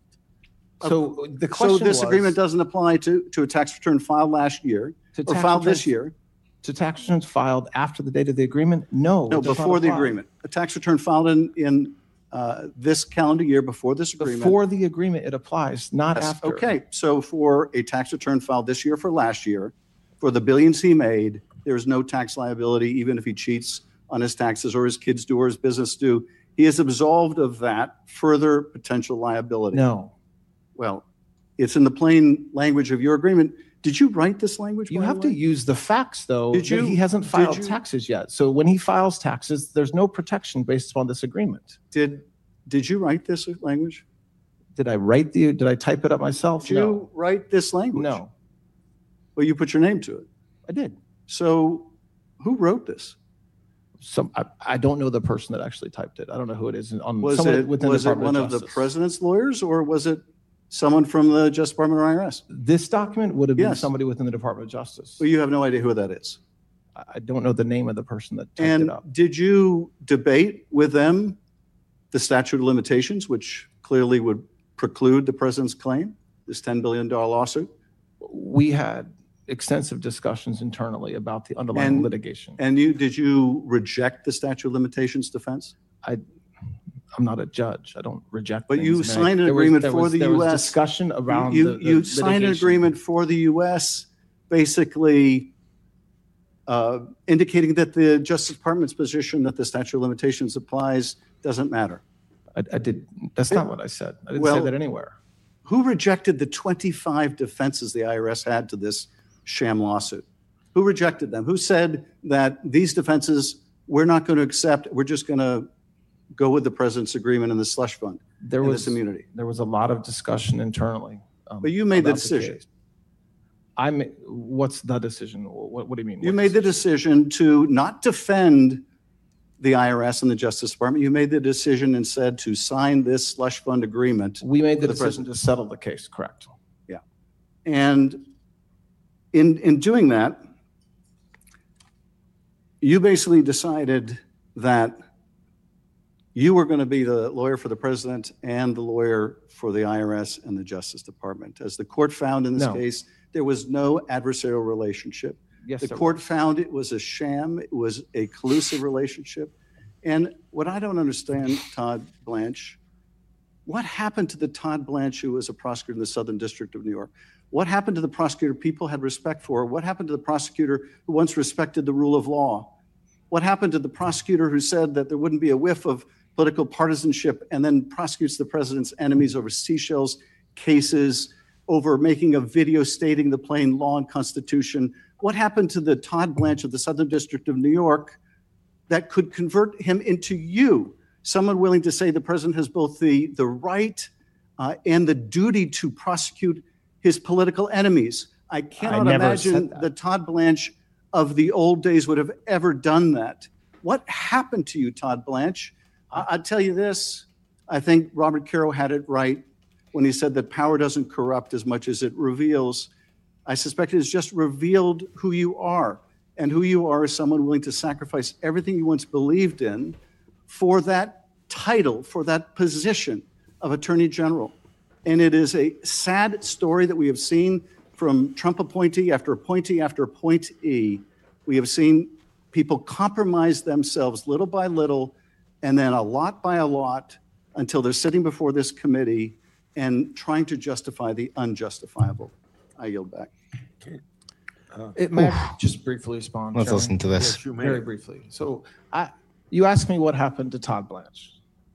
Speaker 8: So the
Speaker 13: So
Speaker 8: question
Speaker 13: this
Speaker 8: was,
Speaker 13: agreement doesn't apply to, to a tax return filed last year
Speaker 8: To
Speaker 13: or
Speaker 8: tax
Speaker 13: filed this
Speaker 8: returns-
Speaker 13: year.
Speaker 8: to tax returns filed after the date of the agreement? No.
Speaker 13: No,
Speaker 8: it does not
Speaker 13: before the
Speaker 8: apply.
Speaker 13: agreement. A tax return filed in, in uh, this calendar year before this agreement.
Speaker 8: Before the agreement, it applies, not
Speaker 13: Yes,
Speaker 8: after.
Speaker 13: Okay, so for a tax return filed this year for last year, for the billions he made, there's no tax liability, even if he cheats on his taxes or his kids do or his business do. He is absolved of that further potential liability.
Speaker 8: No.
Speaker 13: Well, it's in the plain language of your agreement. Did you write this language?
Speaker 8: You
Speaker 13: by the
Speaker 8: have to
Speaker 13: way?
Speaker 8: use the facts, though.
Speaker 13: Did
Speaker 8: that
Speaker 13: you-
Speaker 8: He hasn't
Speaker 13: did
Speaker 8: filed
Speaker 13: you-
Speaker 8: taxes yet. So when he files taxes, there's no protection based upon this agreement.
Speaker 13: Did, did you write this language?
Speaker 8: Did I write the, did I type it up myself?
Speaker 13: Did you write this language?
Speaker 8: No.
Speaker 13: Well, you put your name to it.
Speaker 8: I did.
Speaker 13: So who wrote this?
Speaker 8: Some, I, I don't know the person that actually typed it. I don't know who it is. On
Speaker 13: Was
Speaker 8: someone
Speaker 13: it,
Speaker 8: within
Speaker 13: was
Speaker 8: the
Speaker 13: it
Speaker 8: Department
Speaker 13: one of the
Speaker 8: Justice.
Speaker 13: president's lawyers or was it someone from the Justice Department or I R S?
Speaker 8: This document would have been
Speaker 13: Yes.
Speaker 8: somebody within the Department of Justice.
Speaker 13: Well, you have no idea who that is.
Speaker 8: I I don't know the name of the person that typed
Speaker 13: And
Speaker 8: it up.
Speaker 13: did you debate with them the statute of limitations, which clearly would preclude the president's claim, this ten billion dollars lawsuit?
Speaker 8: We had extensive discussions internally about the underlying
Speaker 13: And-
Speaker 8: litigation.
Speaker 13: And you, did you reject the statute of limitations defense?
Speaker 8: I, I'm not a judge. I don't reject.
Speaker 13: But
Speaker 8: things.
Speaker 13: you
Speaker 8: I mean,
Speaker 13: signed an
Speaker 8: there was-
Speaker 13: agreement
Speaker 8: there
Speaker 13: for
Speaker 8: was-
Speaker 13: the
Speaker 8: there
Speaker 13: U
Speaker 8: was
Speaker 13: S.
Speaker 8: discussion around
Speaker 13: You,
Speaker 8: the, the
Speaker 13: you signed an
Speaker 8: litigation.
Speaker 13: agreement for the U S basically uh, indicating that the Justice Department's position that the statute of limitations applies doesn't matter.
Speaker 8: I, I did. That's not what I said. I didn't
Speaker 13: Well-
Speaker 8: say that anywhere.
Speaker 13: Who rejected the twenty-five defenses the I R S had to this sham lawsuit? Who rejected them? Who said that these defenses we're not going to accept, we're just going to go with the president's agreement in the slush fund
Speaker 8: There
Speaker 13: and
Speaker 8: was
Speaker 13: this immunity.
Speaker 8: There was a lot of discussion internally. Um,
Speaker 13: But you made the
Speaker 8: about
Speaker 13: decision.
Speaker 8: case. I ma- What's the decision? What, what do you mean?
Speaker 13: You
Speaker 8: What
Speaker 13: made the decision to not defend the I R S and the Justice Department. You made the decision instead to sign this slush fund agreement.
Speaker 8: We made the
Speaker 13: with
Speaker 8: decision
Speaker 13: president.
Speaker 8: to settle the case, correct?
Speaker 13: Yeah. And in, in doing that, you basically decided that you were going to be the lawyer for the president and the lawyer for the I R S and the Justice Department. As the court found in this
Speaker 8: No.
Speaker 13: case, there was no adversarial relationship.
Speaker 8: Yes,
Speaker 13: The
Speaker 8: there
Speaker 13: court found it was a sham, it was a collusive relationship. And what I don't understand, Todd Blanche, what happened to the Todd Blanche who was a prosecutor in the Southern District of New York? What happened to the prosecutor people had respect for? What happened to the prosecutor who once respected the rule of law? What happened to the prosecutor who said that there wouldn't be a whiff of political partisanship and then prosecutes the president's enemies over Seychelles cases, over making a video stating the plain law and Constitution? What happened to the Todd Blanche of the Southern District of New York that could convert him into you, someone willing to say the president has both the, the right uh, and the duty to prosecute his political enemies? I cannot
Speaker 8: never said
Speaker 13: imagine
Speaker 8: that.
Speaker 13: the Todd Blanche of the old days would have ever done that. What happened to you, Todd Blanche? I, I'll tell you this. I think Robert Caro had it right when he said that power doesn't corrupt as much as it reveals. I suspect it has just revealed who you are. And who you are is someone willing to sacrifice everything you once believed in for that title, for that position of Attorney General. And it is a sad story that we have seen from Trump appointee after appointee after appointee. We have seen people compromise themselves little by little, and then a lot by a lot, until they're sitting before this committee and trying to justify the unjustifiable. I yield back.
Speaker 8: It may I just briefly respond.
Speaker 5: Let's
Speaker 8: Chairman?
Speaker 5: listen to this.
Speaker 8: Yes, you may. Very briefly. So I, you asked me what happened to Todd Blanche.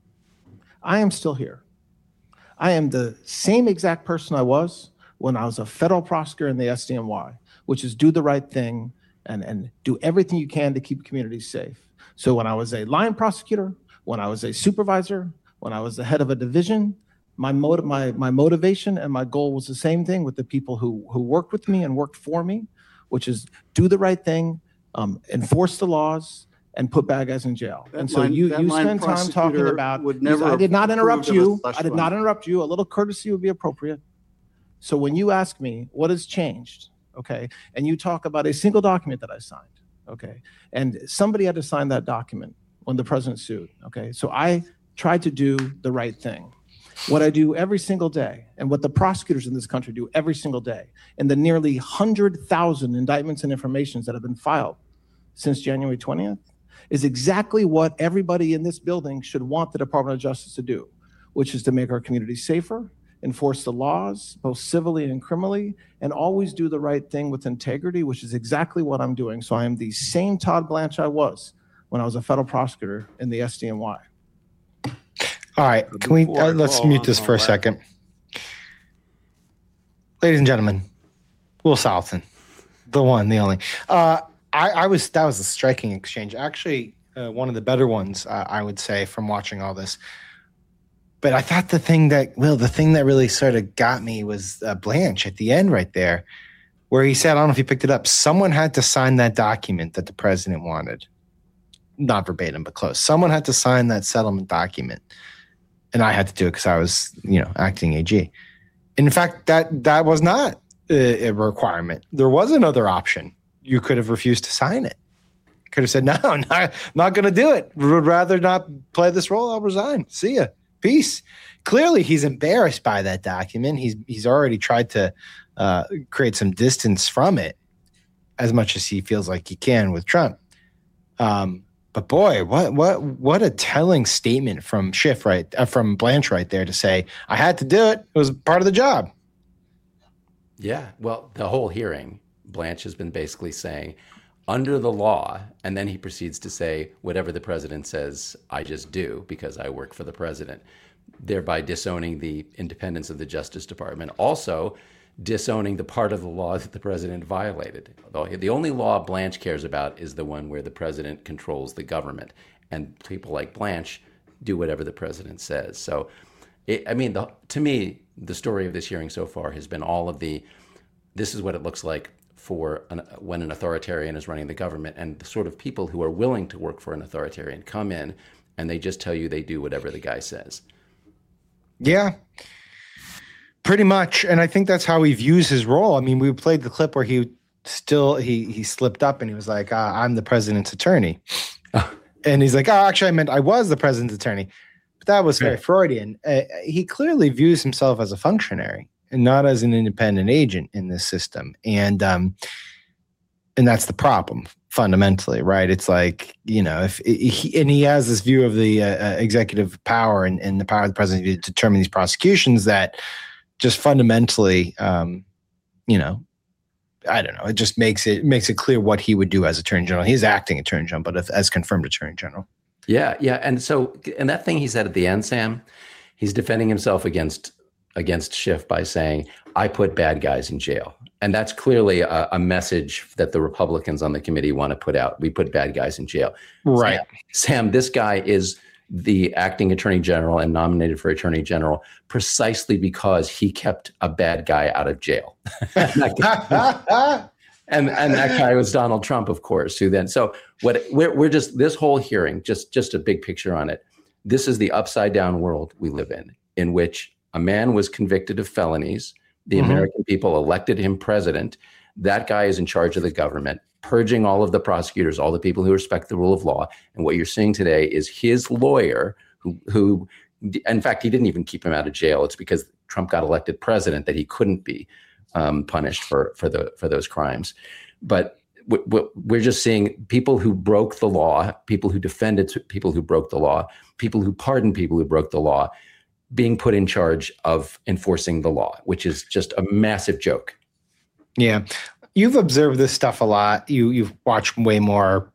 Speaker 8: I am still here. I am the same exact person I was when I was a federal prosecutor in the S D N Y, which is do the right thing and, and do everything you can to keep communities safe. So when I was a line prosecutor, when I was a supervisor, when I was the head of a division, my, motiv- my, my motivation and my goal was the same thing with the people who, who worked with me and worked for me, which is do the right thing, um, enforce the laws, and put bad guys in jail.
Speaker 13: That
Speaker 8: and so
Speaker 13: line-
Speaker 8: you,
Speaker 13: that
Speaker 8: you
Speaker 13: line
Speaker 8: spend time talking
Speaker 13: prosecutor
Speaker 8: about,
Speaker 13: would never
Speaker 8: I did not
Speaker 13: have
Speaker 8: interrupt
Speaker 13: approved of a
Speaker 8: you.
Speaker 13: slush
Speaker 8: I did
Speaker 13: fund.
Speaker 8: not interrupt you. A little courtesy would be appropriate. So when you ask me what has changed, okay, and you talk about a single document that I signed, okay, and somebody had to sign that document when the president sued, okay, so I tried to do the right thing. What I do every single day, and what the prosecutors in this country do every single day, and the nearly one hundred thousand indictments and informations that have been filed since January twentieth, is exactly what everybody in this building should want the Department of Justice to do, which is to make our communities safer, enforce the laws, both civilly and criminally, and always do the right thing with integrity, which is exactly what I'm doing. So I am the same Todd Blanche I was when I was a federal prosecutor in the S D N Y.
Speaker 5: All right, can we uh, let's mute this for a second. Ladies and gentlemen, Will Southon, the one, the only. Uh, I, I was that was a striking exchange. Actually, uh, one of the better ones, uh, I would say, from watching all this. But I thought the thing that Will, the thing that really sort of got me was uh, Blanche at the end, right there, where he said, I don't know if you picked it up. Someone had to sign that document that the president wanted, not verbatim, but close. Someone had to sign that settlement document. And I had to do it because I was, you know, acting A G. In fact, that that was not a, a requirement. There was another option. You could have refused to sign it. Could have said, no, not, not going to do it. Would rather not play this role. I'll resign. See ya. Peace. Clearly, he's embarrassed by that document. He's he's already tried to uh, create some distance from it as much as he feels like he can with Trump. Um, But boy, what what what a telling statement from Schiff right uh, from Blanche right there to say I had to do it. It was part of the job.
Speaker 14: Yeah, well, the whole hearing, Blanche has been basically saying under the law, and then he proceeds to say whatever the president says, I just do because I work for the president, thereby disowning the independence of the Justice Department. Also, disowning the part of the law that the president violated. The only law Blanche cares about is the one where the president controls the government. And people like Blanche do whatever the president says. So, it, I mean, the, to me, the story of this hearing so far has been all of the, this is what it looks like for an, when an authoritarian is running the government, and the sort of people who are willing to work for an authoritarian come in and they just tell you they do whatever the guy says.
Speaker 5: Yeah, pretty much. And I think that's how he views his role. I mean, we played the clip where he still, he he slipped up and he was like, uh, I'm the president's attorney. And he's like, oh, actually, I meant I was the president's attorney. But that was very Freudian. Uh, he clearly views himself as a functionary and not as an independent agent in this system. And um, and that's the problem, fundamentally, right? It's like, you know, if he, and he has this view of the uh, executive power and, and the power of the president to determine these prosecutions that just fundamentally, um, you know, I don't know. It just makes it makes it clear what he would do as Attorney General. He's acting Attorney General, but if, as confirmed Attorney General.
Speaker 14: Yeah, yeah, and so and that thing he said at the end, Sam, he's defending himself against against Schiff by saying, "I put bad guys in jail," and that's clearly a, a message that the Republicans on the committee want to put out. We put bad guys in jail,
Speaker 5: right?
Speaker 14: Sam, Sam this guy is the acting Attorney General and nominated for Attorney General precisely because he kept a bad guy out of jail. and, and that guy was Donald Trump, of course, who then, so what we're, we're just, this whole hearing, just, just a big picture on it. This is the upside down world we live in, in which a man was convicted of felonies. The mm-hmm. American people elected him president. That guy is in charge of the government, purging all of the prosecutors, all the people who respect the rule of law. And what you're seeing today is his lawyer, who, who, in fact, he didn't even keep him out of jail. It's because Trump got elected president that he couldn't be um, punished for for the for those crimes. But w- w- we're just seeing people who broke the law, people who defended people who broke the law, people who pardoned people who broke the law, being put in charge of enforcing the law, which is just a massive joke.
Speaker 5: Yeah. You've observed this stuff a lot. You, you've watched way more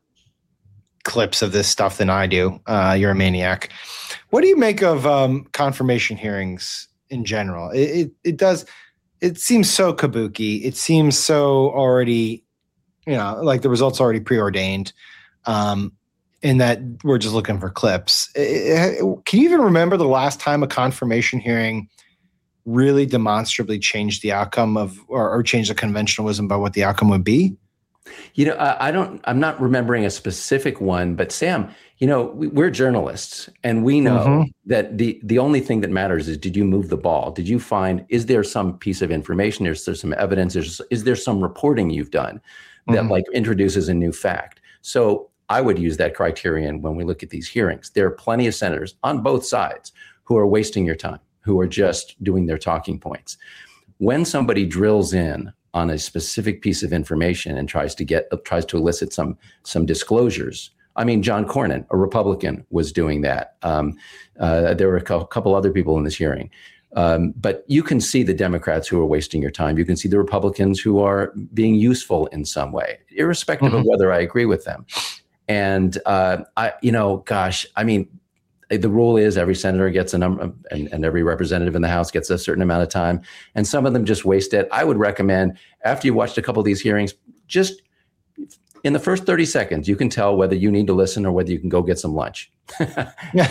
Speaker 5: clips of this stuff than I do. Uh, you're a maniac. What do you make of um, confirmation hearings in general? It, it it does. It seems so kabuki. It seems so already, you know, like the results already preordained, um, in that we're just looking for clips. It, it, can you even remember the last time a confirmation hearing really demonstrably changed the outcome of, or, or changed the conventional wisdom about what the outcome would be?
Speaker 14: You know, I, I don't, I'm not remembering a specific one, but Sam, you know, we, we're journalists and we know mm-hmm. that the, the only thing that matters is, did you move the ball? Did you find, is there some piece of information? Is there some evidence? Is, is there some reporting you've done that mm-hmm. like introduces a new fact? So I would use that criterion when we look at these hearings. There are plenty of senators on both sides who are wasting your time, who are just doing their talking points. When somebody drills in on a specific piece of information and tries to get, tries to elicit some, some disclosures. I mean, John Cornyn, a Republican, was doing that. Um, uh, there were a couple other people in this hearing. Um, but you can see the Democrats who are wasting your time. You can see the Republicans who are being useful in some way, irrespective mm-hmm. of whether I agree with them. And, uh, I, you know, gosh, I mean, the rule is every senator gets a number, and, and every representative in the House gets a certain amount of time, and some of them just waste it. I would recommend, after you watched a couple of these hearings, just in the first thirty seconds, you can tell whether you need to listen or whether you can go get some lunch.
Speaker 5: Yeah.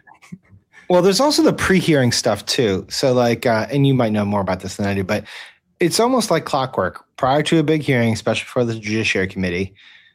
Speaker 5: Well, there's also the pre-hearing stuff too. So like, uh, and you might know more about this than I do, but it's almost like clockwork. Prior to a big hearing, especially for the Judiciary Committee,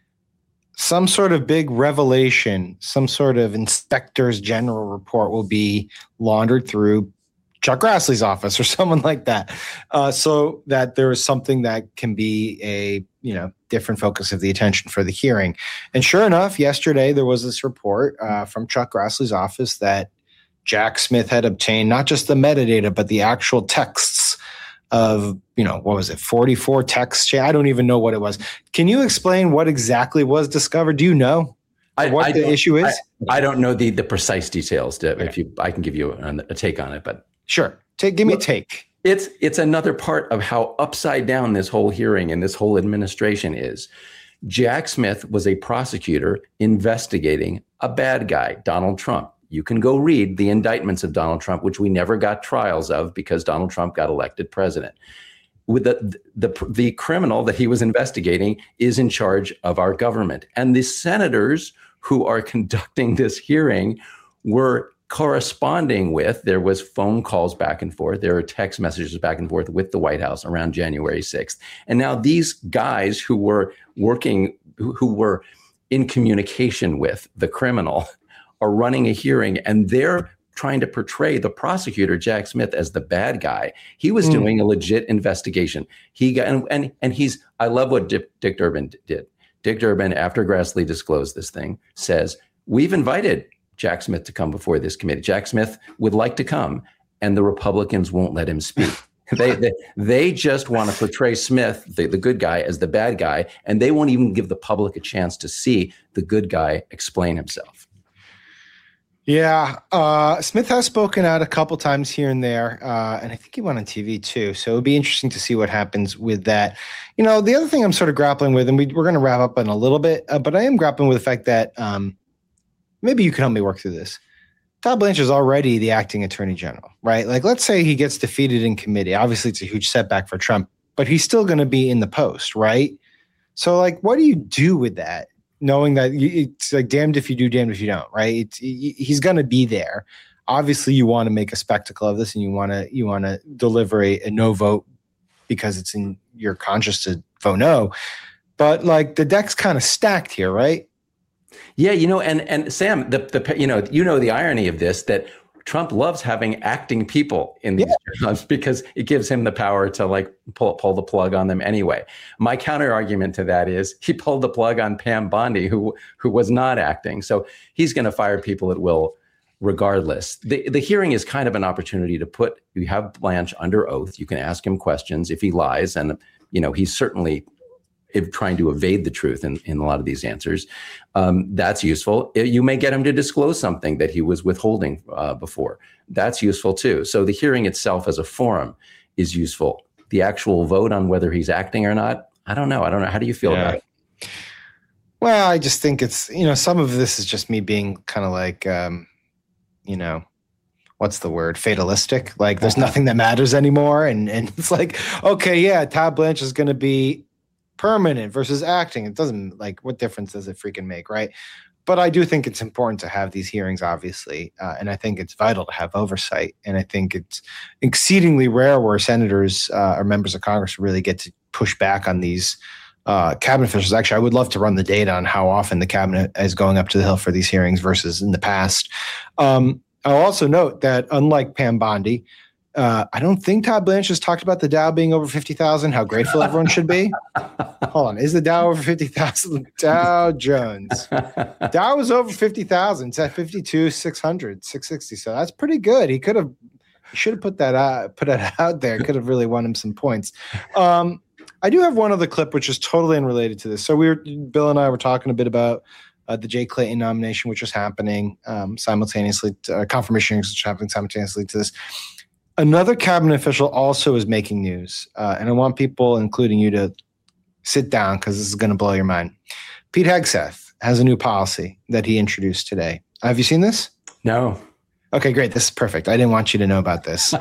Speaker 5: some sort of big revelation, some sort of inspector's general report will be laundered through Chuck Grassley's office or someone like that, uh, so that there is something that can be a, you know, different focus of the attention for the hearing. And sure enough, yesterday there was this report uh, from Chuck Grassley's office that Jack Smith had obtained not just the metadata, but the actual texts of, you know, what was it, forty-four texts? I don't even know what it was. Can you explain what exactly was discovered? Do you know
Speaker 14: I,
Speaker 5: what
Speaker 14: I
Speaker 5: the issue is?
Speaker 14: I, I don't know the the precise details. To, okay. If you, I can give you a, a take on it, but
Speaker 5: sure, take give me Look, a take.
Speaker 14: It's it's another part of how upside down this whole hearing and this whole administration is. Jack Smith was a prosecutor investigating a bad guy, Donald Trump. You can go read the indictments of Donald Trump, which we never got trials of because Donald Trump got elected president. With the, the, the criminal that he was investigating is in charge of our government. And the senators who are conducting this hearing were corresponding with, there was phone calls back and forth, there were text messages back and forth with the White House around January sixth. And now these guys who were working, who, who were in communication with the criminal are running a hearing, and they're trying to portray the prosecutor, Jack Smith, as the bad guy. He was mm. doing a legit investigation. He got, and, and, and he's, I love what Dick, Dick Durbin did. Dick Durbin, after Grassley disclosed this thing, says, we've invited Jack Smith to come before this committee. Jack Smith would like to come, and the Republicans won't let him speak. they, they they just want to portray Smith, the, the good guy, as the bad guy, and they won't even give the public a chance to see the good guy explain himself.
Speaker 5: Yeah, uh, Smith has spoken out a couple times here and there, uh, and I think he went on T V too. So it would be interesting to see what happens with that. You know, the other thing I'm sort of grappling with, and we, we're going to wrap up in a little bit, uh, but I am grappling with the fact that um, maybe you can help me work through this. Todd Blanchard is already the acting attorney general, right? Like, let's say he gets defeated in committee. Obviously, it's a huge setback for Trump, but he's still going to be in the post, right? So, like, what do you do with that? Knowing that it's like damned if you do, damned if you don't, right? It's, he's going to be there. Obviously, you want to make a spectacle of this, and you want to you want to deliver a, a no vote because it's in your conscience to vote no. But like the deck's kind of stacked here, right?
Speaker 14: Yeah, you know, and and Sam, the the you know you know the irony of this, that Trump loves having acting people in these yeah. jobs because it gives him the power to like pull pull the plug on them anyway. My counter argument to that is he pulled the plug on Pam Bondi, who who was not acting, so he's going to fire people at will regardless. The the hearing is kind of an opportunity to put you have Blanche under oath. You can ask him questions if he lies, and you know he's certainly trying to evade the truth in, in a lot of these answers. Um, that's useful. You may get him to disclose something that he was withholding uh, before. That's useful too. So the hearing itself as a forum is useful. The actual vote on whether he's acting or not, I don't know. I don't know. How do you feel yeah. about it?
Speaker 5: Well, I just think it's, you know, some of this is just me being kind of like, um, you know, what's the word? Fatalistic. Like there's nothing that matters anymore. And, and it's like, okay, yeah, Todd Blanchard is going to be permanent versus acting. It doesn't, like, what difference does it freaking make, right? But I do think it's important to have these hearings, obviously, uh, and I think it's vital to have oversight. And I think it's exceedingly rare where senators uh, or members of Congress really get to push back on these uh, cabinet officials. Actually, I would love to run the data on how often the cabinet is going up to the Hill for these hearings versus in the past. Um, I'll also note that unlike Pam Bondi, Uh, I don't think Todd Blanchard has talked about the Dow being over fifty thousand, how grateful everyone should be. Hold on. Is the Dow over fifty thousand? Dow Jones. Dow was over fifty thousand. It's at fifty-two, six hundred, six sixty. So that's pretty good. He could have, he should have put that out, put it out there. Could have really won him some points. Um, I do have one other clip, which is totally unrelated to this. So we were, Bill and I were talking a bit about uh, the Jay Clayton nomination, which was happening um, simultaneously, to, uh, confirmation which was happening simultaneously to this. Another cabinet official also is making news, uh, and I want people, including you, to sit down because this is going to blow your mind. Pete Hegseth has a new policy that he introduced today. Have you seen this?
Speaker 14: No.
Speaker 5: Okay, great. This is perfect. I didn't want you to know about this.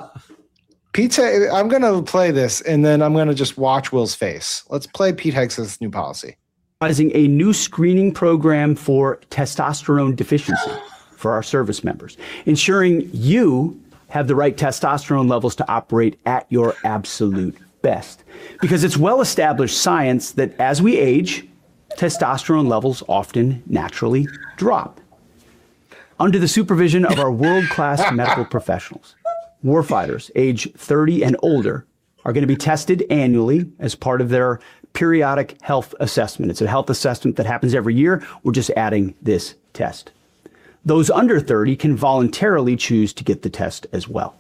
Speaker 5: Pete, I'm going to play this, and then I'm going to just watch Will's face. Let's play Pete Hegseth's new policy.
Speaker 15: A new screening program for testosterone deficiency for our service members, ensuring you have the right testosterone levels to operate at your absolute best. Because it's well-established science that as we age, testosterone levels often naturally drop. Under the supervision of our world-class medical professionals, warfighters age thirty and older are going to be tested annually as part of their periodic health assessment. It's a health assessment that happens every year. We're just adding this test. Those under thirty can voluntarily choose to get the test as well.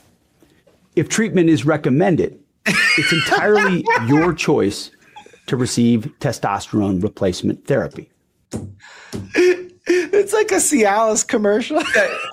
Speaker 15: If treatment is recommended, it's entirely your choice to receive testosterone replacement therapy.
Speaker 5: It's like a Cialis commercial.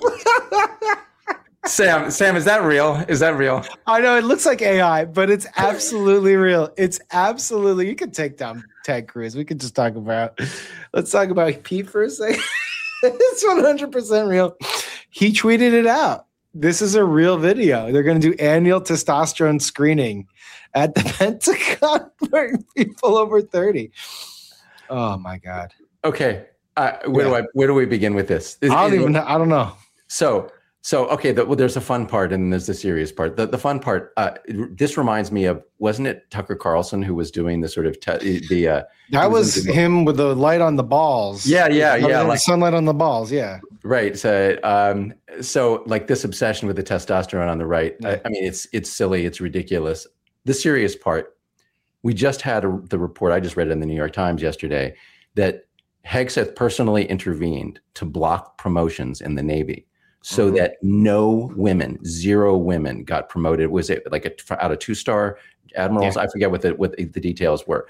Speaker 14: Sam, Sam, is that real? Is that real?
Speaker 5: I know it looks like A I, but it's absolutely real. It's absolutely, you can take down Ted Cruz. We could just talk about, let's talk about Pete for a second. It's one hundred percent real. He tweeted it out. This is a real video. They're going to do annual testosterone screening at the Pentagon for people over thirty. Oh, my God.
Speaker 14: Okay. Uh, where
Speaker 5: Yeah.
Speaker 14: do I where do we begin with this? Is-
Speaker 5: I don't
Speaker 14: is-
Speaker 5: even. I don't know.
Speaker 14: So so okay. The, well, there's a fun part and there's the serious part. The the fun part. Uh, this reminds me of, wasn't it Tucker Carlson who was doing the sort of te- the uh,
Speaker 5: That was him with the light on the balls.
Speaker 14: Yeah, yeah,
Speaker 5: The
Speaker 14: yeah, like-
Speaker 5: sunlight on the balls. Yeah.
Speaker 14: Right. So, um, so like this obsession with the testosterone on the right. I, I mean, it's it's silly. It's ridiculous. The serious part. We just had a, the report. I just read it in the New York Times yesterday that Hegseth personally intervened to block promotions in the Navy, so
Speaker 5: Mm-hmm.
Speaker 14: that no women, zero women, got promoted. Was it like a, out of two star admirals?
Speaker 5: Yeah.
Speaker 14: I forget what the what the details were.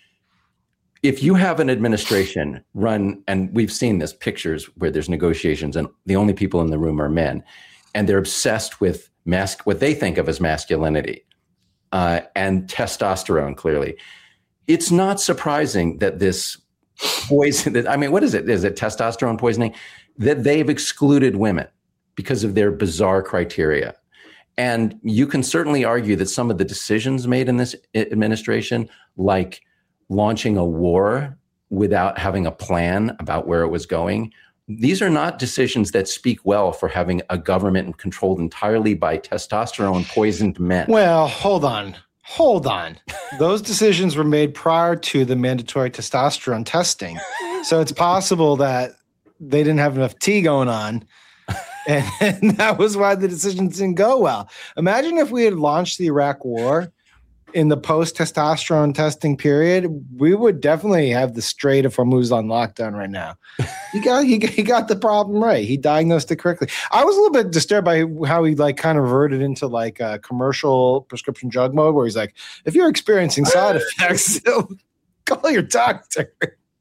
Speaker 14: If you have an administration run, and we've seen this, pictures where there's negotiations and the only people in the room are men, and they're obsessed with mask, what they think of as masculinity uh, and testosterone, clearly, it's not surprising that this poison, that, I mean, what is it? Is it testosterone poisoning? That they've excluded women because of their bizarre criteria. And you can certainly argue that some of the decisions made in this administration, like launching a war without having a plan about where it was going, these are not decisions that speak well for having a government controlled entirely by testosterone poisoned men.
Speaker 5: Well, hold on. Hold on. Those decisions were made prior to the mandatory testosterone testing. So it's possible that they didn't have enough tea going on. And, and that was why the decisions didn't go well. Imagine if we had launched the Iraq war in the post-testosterone testing period, we would definitely have the Strait of Hormuz on lockdown right now. He got he, he got the problem right. He diagnosed it correctly. I was a little bit disturbed by how he like kind of reverted into like a commercial prescription drug mode, where he's like, if you're experiencing side effects, call your doctor.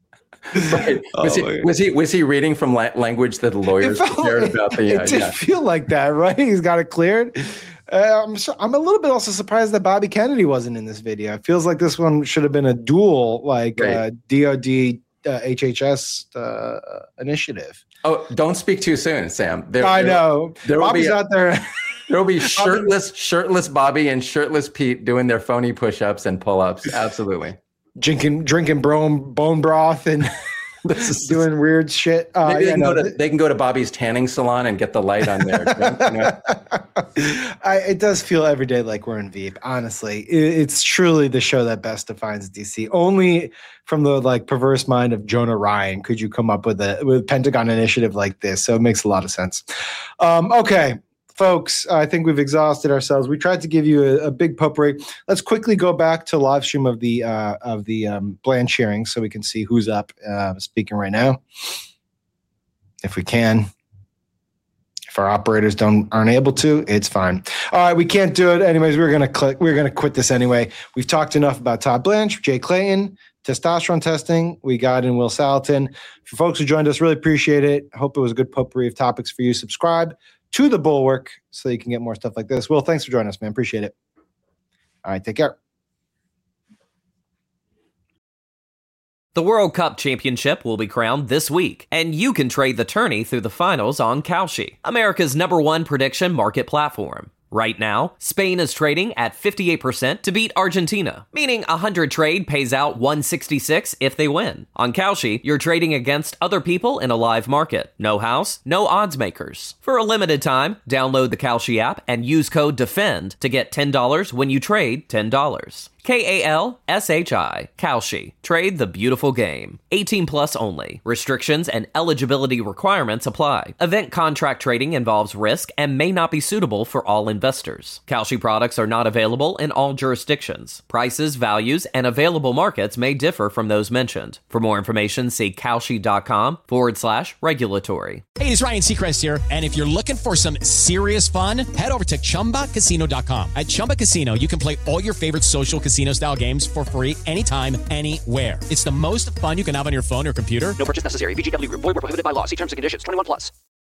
Speaker 14: Right. Was,
Speaker 5: Oh,
Speaker 14: he, was he was he reading from la- language that the lawyers cared about? The,
Speaker 5: It
Speaker 14: uh,
Speaker 5: did
Speaker 14: yeah.
Speaker 5: feel like that, right? He's got it cleared. Uh, I'm so, I'm a little bit also surprised that Bobby Kennedy wasn't in this video. It feels like this one should have been a dual, like
Speaker 14: Right.
Speaker 5: uh, D O D uh, H H S uh, initiative.
Speaker 14: Oh, don't speak too soon, Sam. There,
Speaker 5: I
Speaker 14: there-
Speaker 5: know.
Speaker 14: There will
Speaker 5: Bobby's
Speaker 14: be a-
Speaker 5: out there.
Speaker 14: There will be shirtless, shirtless Bobby and shirtless Pete doing their phony push-ups and pull-ups. Absolutely.
Speaker 5: drinking drinking bone bone broth and doing weird shit. Uh,
Speaker 14: Maybe they,
Speaker 5: yeah,
Speaker 14: can
Speaker 5: no,
Speaker 14: go to, they can go to Bobby's tanning salon and get the light on there. You know?
Speaker 5: I, it does feel every day like we're in Veep. Honestly, it, it's truly the show that best defines D C. Only from the like perverse mind of Jonah Ryan could you come up with a with a Pentagon initiative like this. So it makes a lot of sense. Um, okay. Folks, I think we've exhausted ourselves. We tried to give you a, a big potpourri. Let's quickly go back to live stream of the uh, of the um, Blanche hearing so we can see who's up uh, speaking right now, if we can. If our operators don't aren't able to, it's fine. All right, we can't do it anyways. We're gonna click. We're gonna quit this anyway. We've talked enough about Todd Blanche, Jay Clayton, testosterone testing. We got in Will Salatin. For folks who joined us, really appreciate it. Hope it was a good potpourri of topics for you. Subscribe to the Bulwark so you can get more stuff like this. Will, thanks for joining us, man. Appreciate it. All right, take care.
Speaker 1: The World Cup Championship will be crowned this week, and you can trade the tourney through the finals on Kalshi, America's number one prediction market platform. Right now, Spain is trading at fifty-eight percent to beat Argentina, meaning a one hundred trade pays out one sixty-six if they win. On Kalshi, you're trading against other people in a live market. No house, no odds makers. For a limited time, download the Kalshi app and use code DEFEND to get ten dollars when you trade ten dollars. K A L S H I, Kalshi. Trade the beautiful game. eighteen plus only. Restrictions and eligibility requirements apply. Event contract trading involves risk and may not be suitable for all investors. Kalshi products are not available in all jurisdictions. Prices, values, and available markets may differ from those mentioned. For more information, see Kalshi.com forward slash regulatory.
Speaker 16: Hey, it's Ryan Seacrest here, and if you're looking for some serious fun, head over to Chumba Casino dot com. At Chumba Casino, you can play all your favorite social casino-style games for free anytime, anywhere. It's the most fun you can have on your phone or computer.
Speaker 4: No purchase necessary. V G W Group. Void where prohibited by law. See terms and conditions. twenty-one plus.